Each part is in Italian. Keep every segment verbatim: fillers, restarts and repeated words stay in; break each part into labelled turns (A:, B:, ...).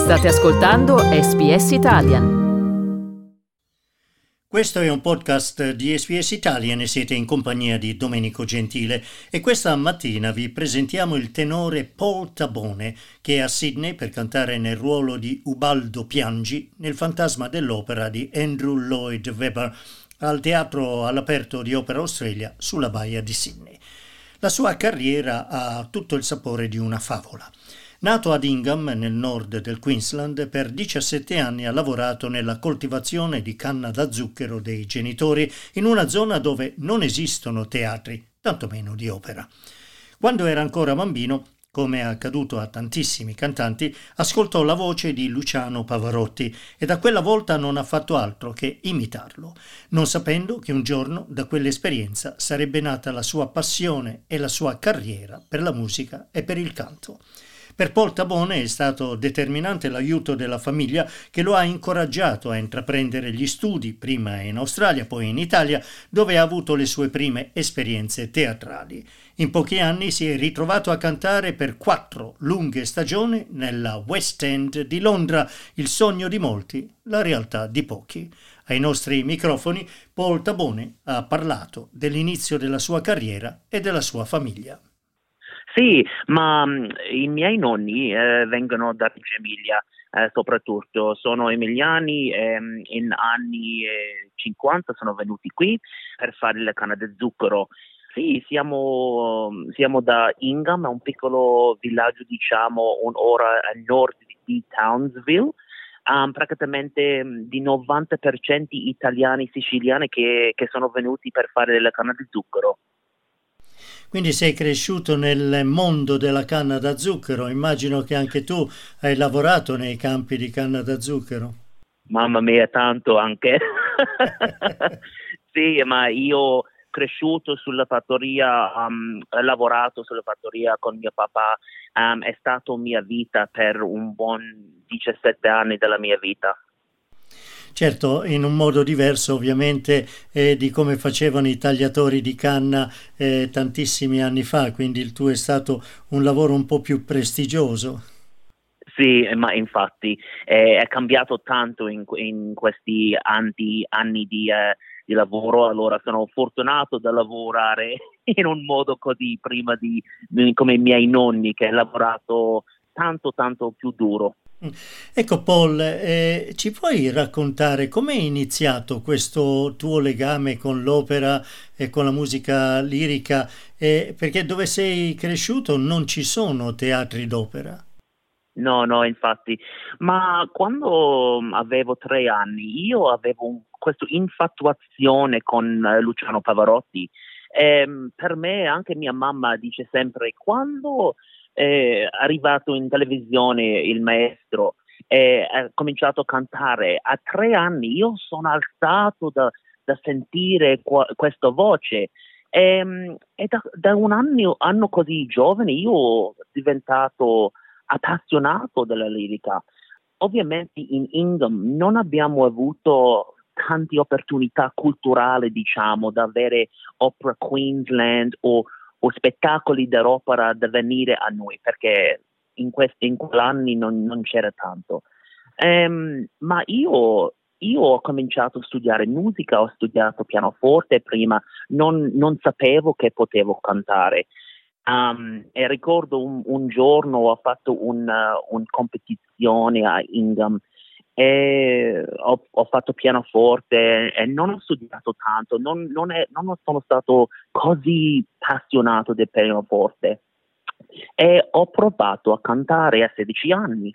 A: State ascoltando S B S Italian.
B: Questo è un podcast di S B S Italian e siete in compagnia di Domenico Gentile e questa mattina vi presentiamo il tenore Paul Tabone che è a Sydney per cantare nel ruolo di Ubaldo Piangi nel Fantasma dell'Opera di Andrew Lloyd Webber al Teatro all'Aperto di Opera Australia sulla baia di Sydney. La sua carriera ha tutto il sapore di una favola. Nato ad Ingham, nel nord del Queensland, per diciassette anni ha lavorato nella coltivazione di canna da zucchero dei genitori in una zona dove non esistono teatri, tantomeno di opera. Quando era ancora bambino, come è accaduto a tantissimi cantanti, ascoltò la voce di Luciano Pavarotti e da quella volta non ha fatto altro che imitarlo, non sapendo che un giorno da quell'esperienza sarebbe nata la sua passione e la sua carriera per la musica e per il canto. Per Paul Tabone è stato determinante l'aiuto della famiglia che lo ha incoraggiato a intraprendere gli studi, prima in Australia, poi in Italia, dove ha avuto le sue prime esperienze teatrali. In pochi anni si è ritrovato a cantare per quattro lunghe stagioni nella West End di Londra, il sogno di molti, la realtà di pochi. Ai nostri microfoni Paul Tabone ha parlato dell'inizio della sua carriera e della sua famiglia.
C: Sì, ma mh, i miei nonni eh, vengono da Reggio Emilia, eh, soprattutto sono emiliani e mh, in anni eh, cinquanta sono venuti qui per fare la canna da zucchero. Sì, siamo, siamo da Ingham, un piccolo villaggio, diciamo, un'ora a nord di Townsville. Um, praticamente mh, di novanta per cento italiani siciliani che, che sono venuti per fare la canna da zucchero.
B: Quindi sei cresciuto nel mondo della canna da zucchero, immagino che anche tu hai lavorato nei campi di canna da zucchero.
C: Mamma mia, tanto anche. Sì, ma io ho cresciuto sulla fattoria, um, ho lavorato sulla fattoria con mio papà, um, è stata mia vita per un buon diciassette anni della mia vita.
B: Certo, in un modo diverso ovviamente eh, di come facevano i tagliatori di canna eh, tantissimi anni fa, quindi il tuo è stato un lavoro un po' più prestigioso.
C: Sì, ma infatti eh, è cambiato tanto in, in questi anni, anni di, eh, di lavoro, allora sono fortunato da lavorare in un modo così prima di come i miei nonni che hanno lavorato tanto tanto più duro.
B: Ecco Paul, eh, ci puoi raccontare come è iniziato questo tuo legame con l'opera e con la musica lirica? Eh, perché dove sei cresciuto non ci sono teatri d'opera.
C: No, no, infatti, ma quando avevo tre anni io avevo un, questa infatuazione con eh, Luciano Pavarotti. Ehm, per me anche mia mamma dice sempre quando è arrivato in televisione il maestro e ha cominciato a cantare a tre anni, io sono alzato da, da sentire qua, questa voce. E, e da, da un anno, anno così giovane io sono diventato appassionato della lirica. Ovviamente in Ingham non abbiamo avuto tante opportunità culturali, diciamo, da avere Opera Queensland o, o spettacoli dell'opera da venire a noi, perché in questi in quell'anni non, non c'era tanto. Um, ma io, io ho cominciato a studiare musica, ho studiato pianoforte prima, non, non sapevo che potevo cantare. Um, e ricordo un, un giorno ho fatto una un competizione a Ingham e ho, ho fatto pianoforte e non ho studiato tanto, non, non, è, non sono stato così appassionato del pianoforte e ho provato a cantare a sedici anni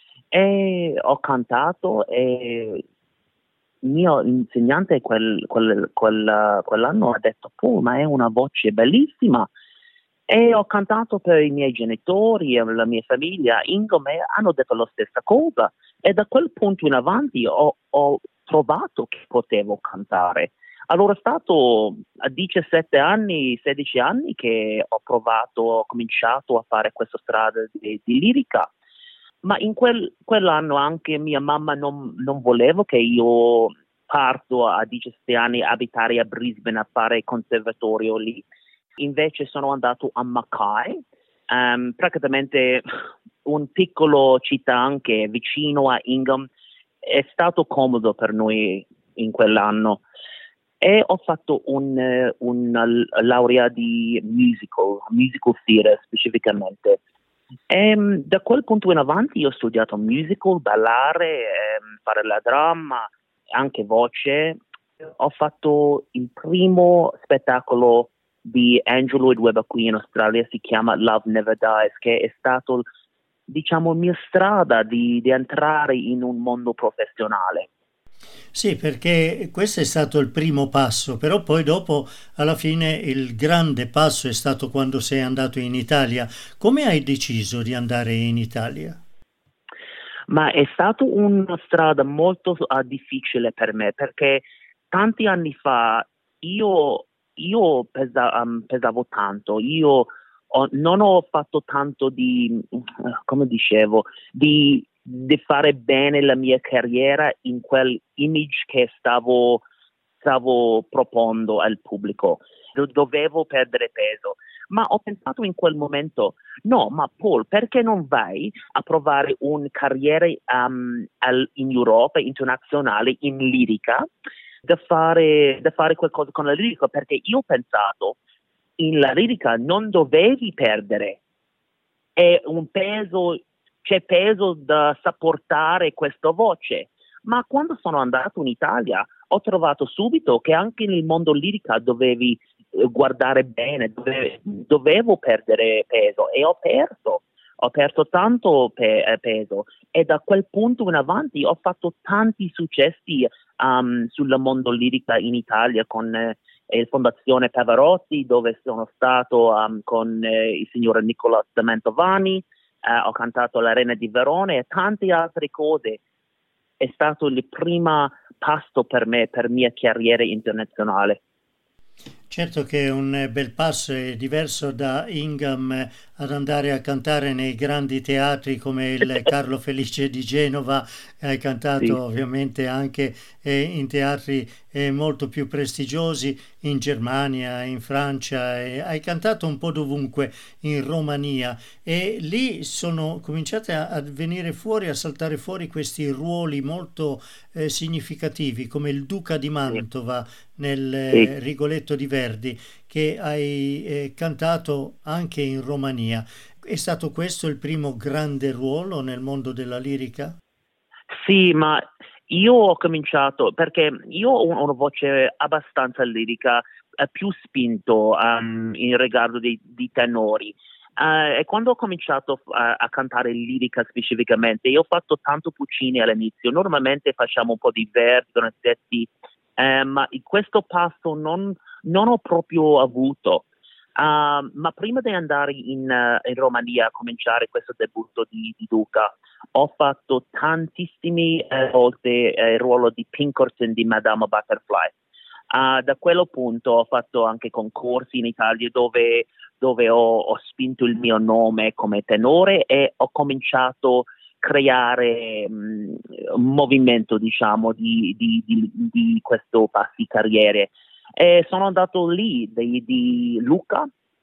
C: e ho cantato e il mio insegnante quel, quel, quel, quell'anno ha detto oh, ma è una voce bellissima. E ho cantato per i miei genitori e la mia famiglia, Ingham, e hanno detto la stessa cosa. E da quel punto in avanti ho, ho trovato che potevo cantare. Allora è stato a diciassette anni, sedici anni che ho provato, ho cominciato a fare questa strada di, di lirica. Ma in quel, quell'anno anche mia mamma non, non voleva che io parto a diciassette anni a abitare a Brisbane a fare conservatorio lì. Invece sono andato a Mackay um, praticamente un piccolo città anche vicino a Ingham. È stato comodo per noi in quell'anno. E ho fatto un, eh, una laurea di musical, musical theater specificamente. E mh, da quel punto in avanti ho studiato musical, ballare, ehm, fare la dramma, anche voce. Ho fatto il primo spettacolo di Andrew Lloyd Webber qui in Australia, si chiama Love Never Dies, che è stato, diciamo, mia strada di, di entrare in un mondo professionale.
B: Sì, perché questo è stato il primo passo, però poi dopo, alla fine, il grande passo è stato quando sei andato in Italia. Come hai deciso di andare in Italia?
C: Ma è stata una strada molto uh, difficile per me perché tanti anni fa io, io pesa- um, pesavo tanto, io ho- non ho fatto tanto di, uh, come dicevo, di, di fare bene la mia carriera in quel image che stavo, stavo proponendo al pubblico. Do- Dovevo perdere peso, ma ho pensato in quel momento, no, ma Paul, perché non vai a provare una carriera um, al- in Europa, internazionale, in lirica, da fare, da fare qualcosa con la lirica? Perché io ho pensato, in la lirica non dovevi perdere, è un peso, c'è peso da sopportare questa voce. Ma quando sono andato in Italia ho trovato subito che anche nel mondo lirica dovevi eh, guardare bene, dove- dovevo perdere peso e ho perso, ho perso tanto pe- eh, peso e da quel punto in avanti ho fatto tanti successi um, sul mondo lirica in Italia con eh, il Fondazione Pavarotti, dove sono stato um, con eh, il signore Nicola Mantovani, eh, ho cantato l'Arena di Verona e tante altre cose. È stato il primo passo per me, per mia carriera internazionale.
B: Certo che è un bel passo, è diverso da Ingham eh, ad andare a cantare nei grandi teatri come il Carlo Felice di Genova. Hai cantato
C: Sì,
B: ovviamente anche eh, in teatri eh, molto più prestigiosi in Germania, in Francia, e hai cantato un po' dovunque, in Romania, e lì sono cominciate a, a venire fuori, a saltare fuori questi ruoli molto eh, significativi come il Duca di
C: sì,
B: Mantova nel
C: sì.
B: eh, Rigoletto di Verdi, che hai eh, cantato anche in Romania. È stato questo il primo grande ruolo nel mondo della lirica?
C: Sì, ma io ho cominciato perché io ho una voce abbastanza lirica, eh, più spinto um, in riguardo di, di tenori. Eh, e quando ho cominciato a, a cantare lirica specificamente, io ho fatto tanto Puccini all'inizio. Normalmente facciamo un po' di versi, donizetti, eh, ma in questo passo non, non ho proprio avuto. Uh, ma prima di andare in, uh, in Romania a cominciare questo debutto di, di Duca, ho fatto tantissime eh, volte eh, il ruolo di Pinkerton di Madame Butterfly. Ah, da quello punto ho fatto anche concorsi in Italia dove, dove ho, ho spinto il mio nome come tenore e ho cominciato a creare mh, un movimento, diciamo, di, di, di, di questo passi carriere. E sono andato lì di, di Luca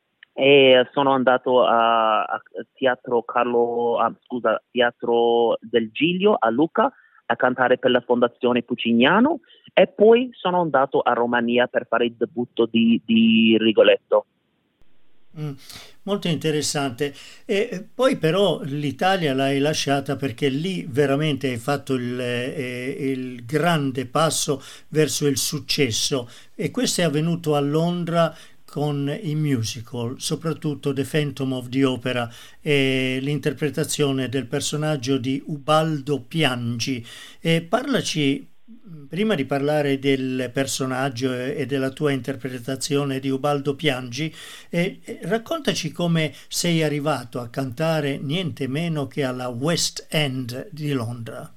C: e sono andato a, a Teatro Carlo, ah, scusa, Teatro del Giglio a Lucca a cantare per la Fondazione Puccignano e poi sono andato a Romania per fare il debutto di, di Rigoletto.
B: Mm, molto interessante. E eh, poi però l'Italia l'hai lasciata perché lì veramente hai fatto il, eh, il grande passo verso il successo, e questo è avvenuto a Londra con i musical, soprattutto The Phantom of the Opera e l'interpretazione del personaggio di Ubaldo Piangi. E parlaci, prima di parlare del personaggio e e della tua interpretazione di Ubaldo Piangi, e, e raccontaci come sei arrivato a cantare niente meno che alla West End di Londra.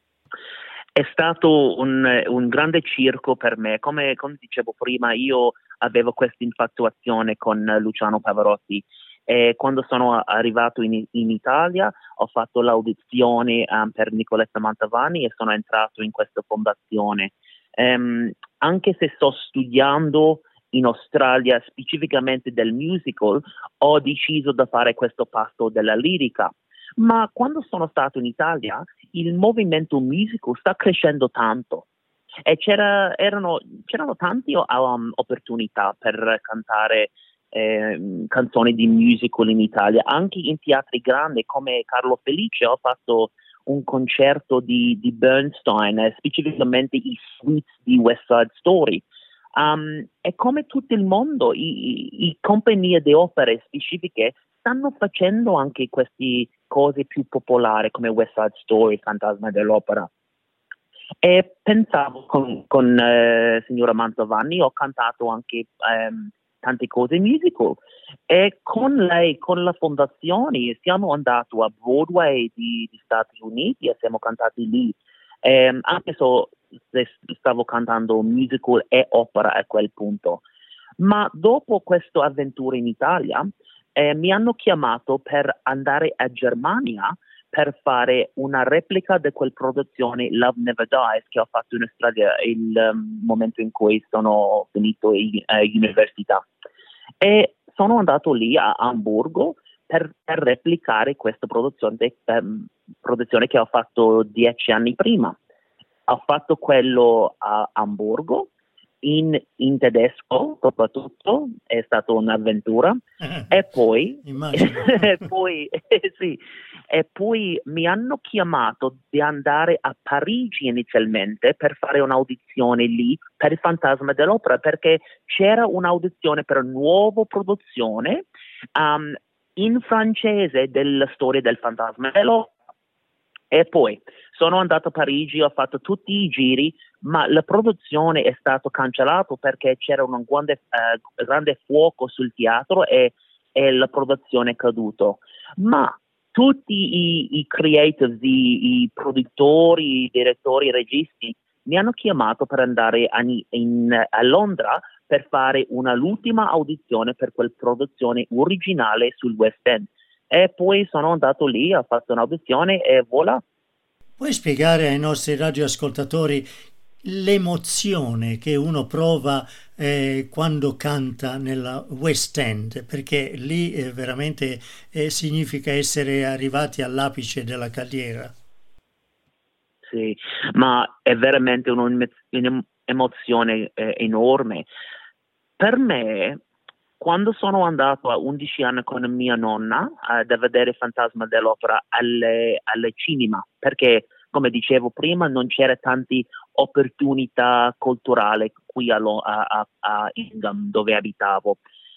C: È stato un, un grande circo per me, come, come dicevo prima, io avevo questa infatuazione con Luciano Pavarotti e quando sono arrivato in, in Italia ho fatto l'audizione um, per Nicoletta Mantovani e sono entrato in questa fondazione. Um, anche se sto studiando in Australia, specificamente del musical, ho deciso di fare questo passo della lirica. Ma quando sono stato in Italia, il movimento musical sta crescendo tanto e c'era, erano, c'erano tante um, opportunità per cantare eh, canzoni di musical in Italia, anche in teatri grandi come Carlo Felice. Ho fatto un concerto di, di Bernstein, eh, specificamente i suites di West Side Story. Um, e come tutto il mondo, i, i, i compagnie di opere specifiche stanno facendo anche queste cose più popolari come West Side Story, Fantasma dell'Opera. E pensavo con, con eh, signora Mantovani, ho cantato anche ehm, tante cose musical, e con lei, con la fondazione, siamo andati a Broadway di, di Stati Uniti e siamo cantati lì, ehm, anche se stavo cantando musical e opera a quel punto. Ma dopo questa avventura in Italia eh, mi hanno chiamato per andare a Germania per fare una replica di quella produzione Love Never Dies che ho fatto in Australia il um, momento in cui sono finito in uh, università. E sono andato lì a Amburgo per, per replicare questa produzione, um, produzione che ho fatto dieci anni prima. Ho fatto quello a Amburgo, in, in tedesco soprattutto, è stata un'avventura. E poi, e poi sì, e poi mi hanno chiamato di andare a Parigi inizialmente per fare un'audizione lì per il Fantasma dell'Opera, perché c'era un'audizione per una nuova produzione um, in francese della storia del Fantasma dell'Opera. E poi sono andato a Parigi, ho fatto tutti i giri, ma la produzione è stata cancellata perché c'era un grande, uh, grande fuoco sul teatro e, e la produzione è caduta. Ma tutti i, i creatives, i, i produttori, i direttori, i registi mi hanno chiamato per andare a, in, a Londra per fare una l'ultima audizione per quella produzione originale sul West End. E poi sono andato lì, ho fatto un'audizione e voilà.
B: Puoi spiegare ai nostri radioascoltatori l'emozione che uno prova eh, quando canta nella West End, perché lì eh, veramente eh, significa essere arrivati all'apice della carriera.
C: Sì, ma è veramente un'emozione eh, enorme. Per me, quando sono andato a undici anni con mia nonna eh, a vedere il Fantasma dell'Opera alle, alle cinema, perché come dicevo prima non c'era tante opportunità culturali qui a, a, a Ingham dove abitavo.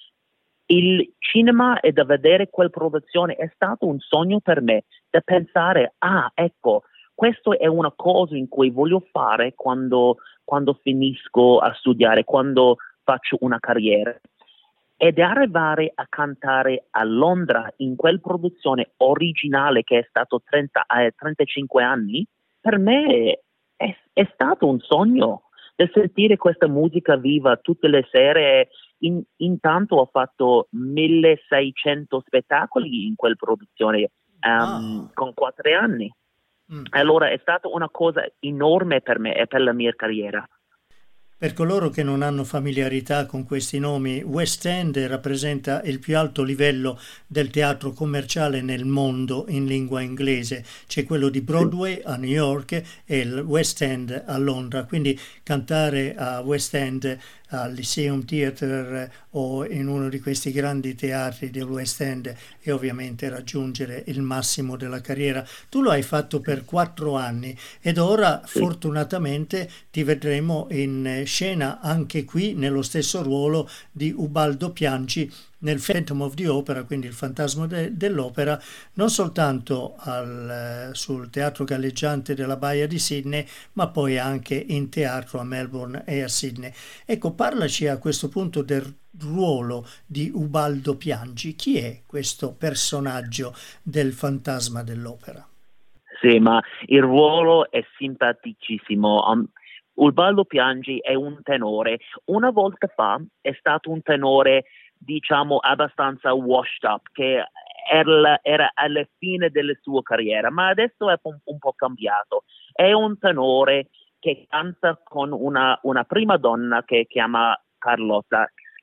C: Il cinema e da vedere quella produzione è stato un sogno per me, da pensare, ah ecco, questo è una cosa in cui voglio fare quando, quando finisco a studiare, quando faccio una carriera. Ed arrivare a cantare a Londra in quella produzione originale che è stato trenta, eh, trentacinque anni, per me è, è stato un sogno. Da sentire questa musica viva tutte le sere. In, intanto ho fatto milleseicento spettacoli in quella produzione um, oh. con quattro anni. Mm. Allora è stata una cosa enorme per me e per la mia carriera.
B: Per coloro che non hanno familiarità con questi nomi, West End rappresenta il più alto livello del teatro commerciale nel mondo in lingua inglese. C'è quello di Broadway a New York e il West End a Londra, quindi cantare a West End, al Lyceum Theatre o in uno di questi grandi teatri del West End e ovviamente raggiungere il massimo della carriera. Tu lo hai fatto per quattro anni ed ora fortunatamente ti vedremo in scena anche qui nello stesso ruolo di Ubaldo Piangi nel Phantom of the Opera, quindi il fantasma de- dell'opera, non soltanto al, sul teatro galleggiante della Baia di Sydney, ma poi anche in teatro a Melbourne e a Sydney. Ecco, parlaci a questo punto del ruolo di Ubaldo Piangi. Chi è questo personaggio del fantasma dell'opera?
C: Sì, ma il ruolo è simpaticissimo. Um, Ubaldo Piangi è un tenore. Una volta fa è stato un tenore, diciamo, abbastanza washed up, che era, era alla fine della sua carriera, ma adesso è un, un po' cambiato. È un tenore che canta con una, una prima donna che chiama Carlotta,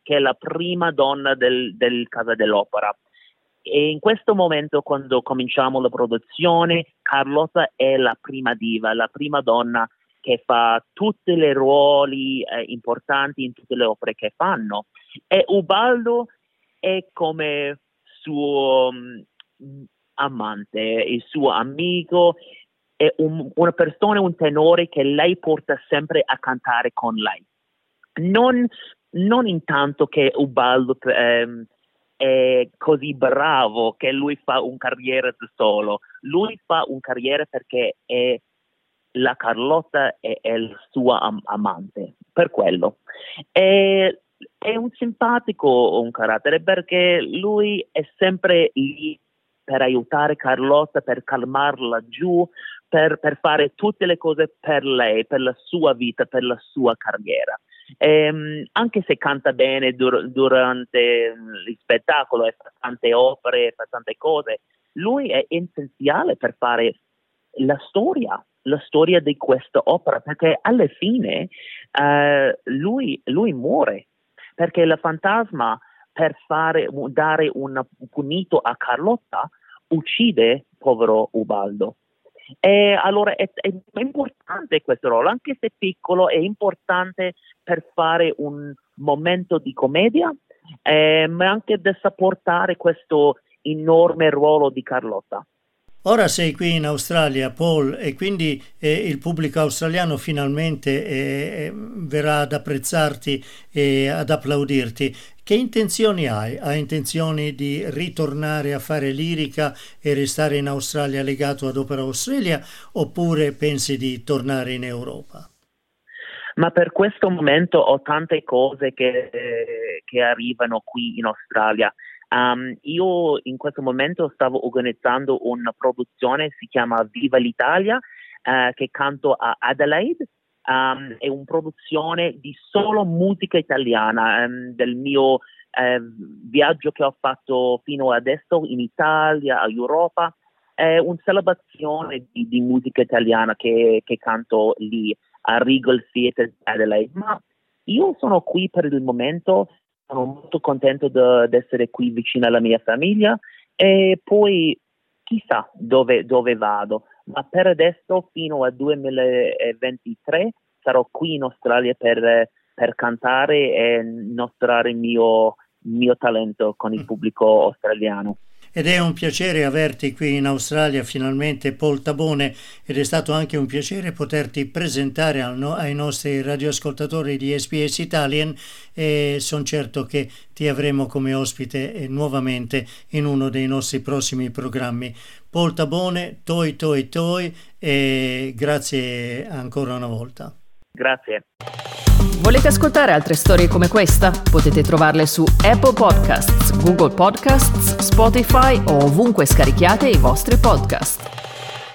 C: che è la prima donna del, del Casa dell'Opera. E in questo momento, quando cominciamo la produzione, Carlotta è la prima diva, la prima donna che fa tutti i ruoli eh, importanti in tutte le opere che fanno. E Ubaldo è come suo um, amante, il suo amico, è un, una persona, un tenore che lei porta sempre a cantare con lei. Non, non intanto che Ubaldo ehm, è così bravo che lui fa un carriera da solo, lui fa un carriera perché è la Carlotta è, è il suo am- amante, per quello. È, è un simpatico un carattere perché lui è sempre lì per aiutare Carlotta, per calmarla giù, per, per fare tutte le cose per lei, per la sua vita, per la sua carriera. Ehm, anche se canta bene dur- durante il spettacolo e fa tante opere, fa tante cose, lui è essenziale per fare la storia, la storia di questa opera, perché alla fine uh, lui, lui muore, perché la fantasma, per fare, dare un punito a Carlotta, uccide povero Ubaldo. E allora è, è importante questo ruolo, anche se piccolo, è importante per fare un momento di commedia, eh, ma anche da supportare questo enorme ruolo di Carlotta.
B: Ora sei qui in Australia, Paul, e quindi eh, il pubblico australiano finalmente eh, verrà ad apprezzarti e ad applaudirti. Che intenzioni hai? Hai intenzioni di ritornare a fare lirica e restare in Australia legato ad Opera Australia, oppure pensi di tornare in Europa?
C: Ma per questo momento ho tante cose che, eh, che arrivano qui in Australia. Um, io in questo momento stavo organizzando una produzione, si chiama Viva l'Italia, uh, che canto a Adelaide. Um, è una produzione di solo musica italiana, um, del mio uh, viaggio che ho fatto fino adesso in Italia, a Europa. È una celebrazione di, di musica italiana che, che canto lì a Regal Theatre Adelaide. Ma io sono qui per il momento. Sono molto contento di essere qui vicino alla mia famiglia e poi chissà dove, dove vado. Ma per adesso, fino al duemilaventitré, sarò qui in Australia per, per cantare e mostrare il mio, mio talento con il pubblico australiano.
B: Ed è un piacere averti qui in Australia finalmente, Paul Tabone, ed è stato anche un piacere poterti presentare al no- ai nostri radioascoltatori di S B S Italian, e sono certo che ti avremo come ospite eh, nuovamente in uno dei nostri prossimi programmi. Paul Tabone, toi toi toi, e grazie ancora una volta.
C: Grazie.
A: Volete ascoltare altre storie come questa? Potete trovarle su Apple Podcasts, Google Podcasts, Spotify o ovunque scarichiate i vostri podcast.